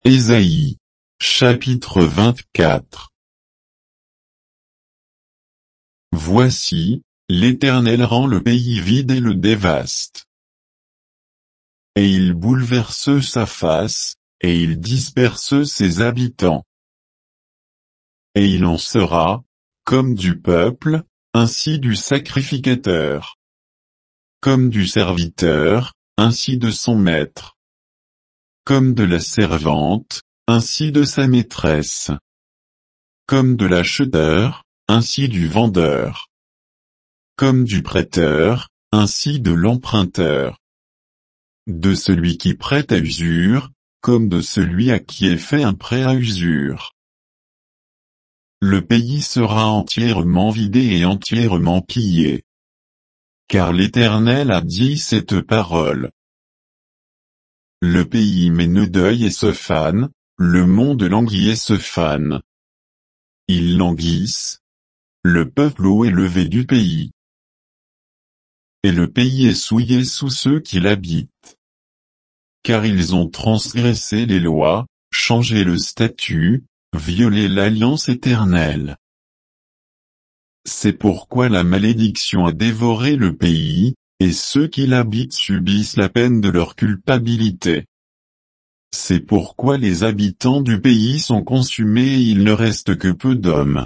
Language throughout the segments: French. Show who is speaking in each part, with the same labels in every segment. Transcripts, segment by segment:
Speaker 1: Ésaïe. Chapitre 24. Voici, l'Éternel rend le pays vide et le dévaste. Et il bouleverse sa face, et il disperse ses habitants. Et il en sera, comme du peuple, ainsi du sacrificateur. Comme du serviteur, ainsi de son maître. Comme de la servante, ainsi de sa maîtresse. Comme de l'acheteur, ainsi du vendeur. Comme du prêteur, ainsi de l'emprunteur. De celui qui prête à usure, comme de celui à qui est fait un prêt à usure. Le pays sera entièrement vidé et entièrement pillé. Car l'Éternel a dit cette parole. Le pays m'éneuille et se fane, le monde languit et se fane. Ils languissent. Le peuple haut est levé du pays. Et le pays est souillé sous ceux qui l'habitent. Car ils ont transgressé les lois, changé le statut, violé l'alliance éternelle. C'est pourquoi la malédiction a dévoré le pays, et ceux qui l'habitent subissent la peine de leur culpabilité. C'est pourquoi les habitants du pays sont consumés et il ne reste que peu d'hommes.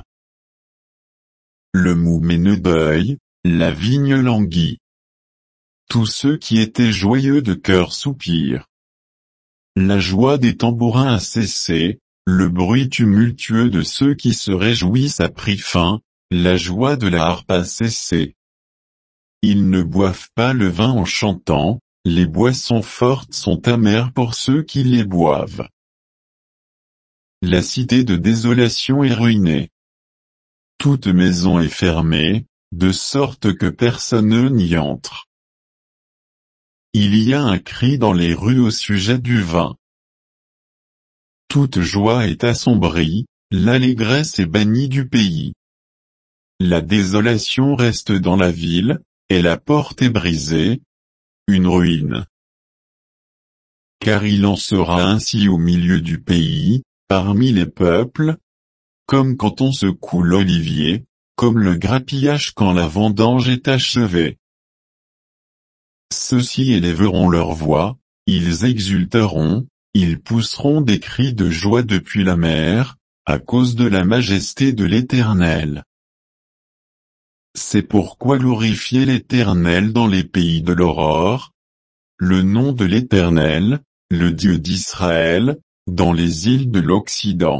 Speaker 1: Le mou m'éneuille, la vigne languit. Tous ceux qui étaient joyeux de cœur soupirent. La joie des tambourins a cessé, le bruit tumultueux de ceux qui se réjouissent a pris fin, la joie de la harpe a cessé. Ils ne boivent pas le vin en chantant, les boissons fortes sont amères pour ceux qui les boivent. La cité de désolation est ruinée. Toute maison est fermée, de sorte que personne n'y entre. Il y a un cri dans les rues au sujet du vin. Toute joie est assombrie, l'allégresse est bannie du pays. La désolation reste dans la ville, et la porte est brisée, une ruine. Car il en sera ainsi au milieu du pays, parmi les peuples, comme quand on secoue l'olivier, comme le grappillage quand la vendange est achevée. Ceux-ci élèveront leur voix, ils exulteront, ils pousseront des cris de joie depuis la mer, à cause de la majesté de l'Éternel. C'est pourquoi glorifiez l'Éternel dans les pays de l'aurore, le nom de l'Éternel, le Dieu d'Israël, dans les îles de l'Occident.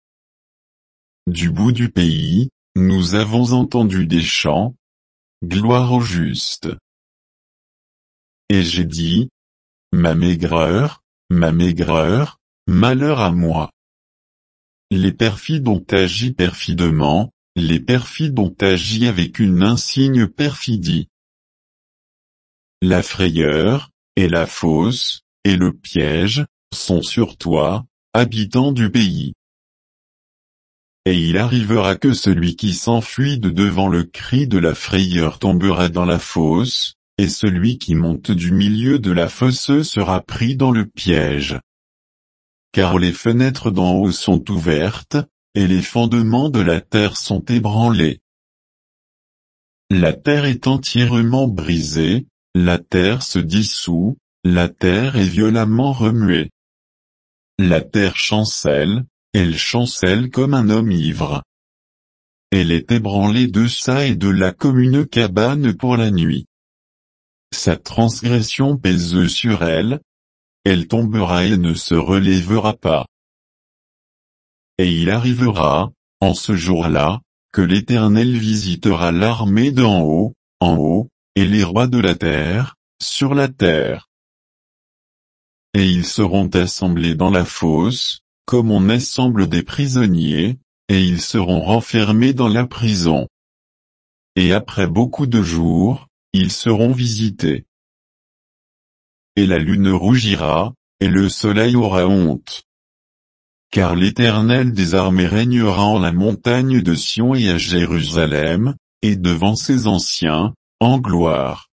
Speaker 1: Du bout du pays, nous avons entendu des chants, gloire au juste. Et j'ai dit, ma maigreur, malheur à moi. Les perfides ont agi perfidement, les perfides ont agi avec une insigne perfidie. La frayeur, et la fosse, et le piège, sont sur toi, habitant du pays. Et il arrivera que celui qui s'enfuit de devant le cri de la frayeur tombera dans la fosse, et celui qui monte du milieu de la fosse sera pris dans le piège. Car les fenêtres d'en haut sont ouvertes, et les fondements de la terre sont ébranlés. La terre est entièrement brisée, la terre se dissout, la terre est violemment remuée. La terre chancelle, elle chancelle comme un homme ivre. Elle est ébranlée de ça et de là comme une cabane pour la nuit. Sa transgression pèse sur elle. Elle tombera et ne se relèvera pas. Et il arrivera, en ce jour-là, que l'Éternel visitera l'armée d'en haut, en haut, et les rois de la terre, sur la terre. Et ils seront assemblés dans la fosse, comme on assemble des prisonniers, et ils seront renfermés dans la prison. Et après beaucoup de jours, ils seront visités. Et la lune rougira, et le soleil aura honte. Car l'Éternel des armées régnera en la montagne de Sion et à Jérusalem, et devant ses anciens, en gloire.